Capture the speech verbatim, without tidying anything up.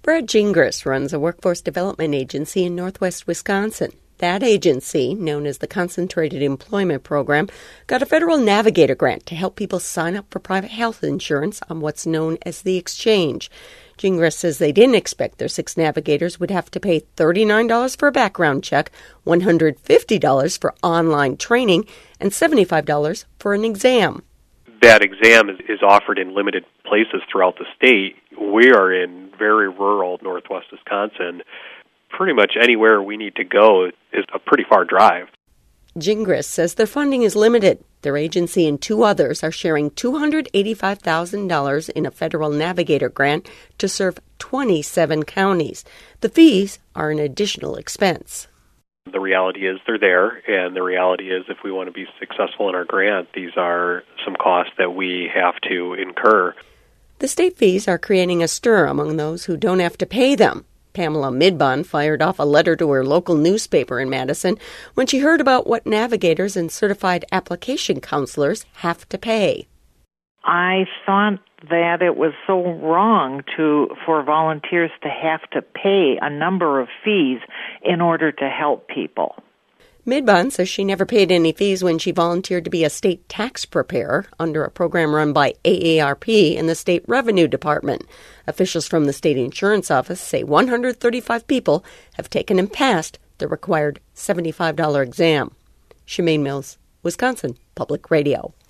Brad Gingras runs a workforce development agency in northwest Wisconsin. That agency, known as the Concentrated Employment Program, got a federal Navigator grant to help people sign up for private health insurance on what's known as the exchange. Gingras says they didn't expect their six navigators would have to pay thirty-nine dollars for a background check, one hundred fifty dollars for online training, and seventy-five dollars for an exam. That exam is, is offered in limited places throughout the state. We are in very rural northwest Wisconsin. Pretty much anywhere we need to go is a pretty far drive. Gingras says their funding is limited. Their agency and two others are sharing two hundred eighty-five thousand dollars in a federal Navigator grant to serve twenty-seven counties. The fees are an additional expense. The reality is they're there, and the reality is if we want to be successful in our grant, these are some costs that we have to incur. The state fees are creating a stir among those who don't have to pay them. Pamela Midbun fired off a letter to her local newspaper in Madison when she heard about what navigators and certified application counselors have to pay. I thought that it was so wrong to for volunteers to have to pay a number of fees in order to help people. Midbun says she never paid any fees when she volunteered to be a state tax preparer under a program run by A A R P in the State Revenue Department. Officials from the state insurance office say one hundred thirty-five people have taken and passed the required seventy-five dollars exam. Shemaine Mills, Wisconsin Public Radio.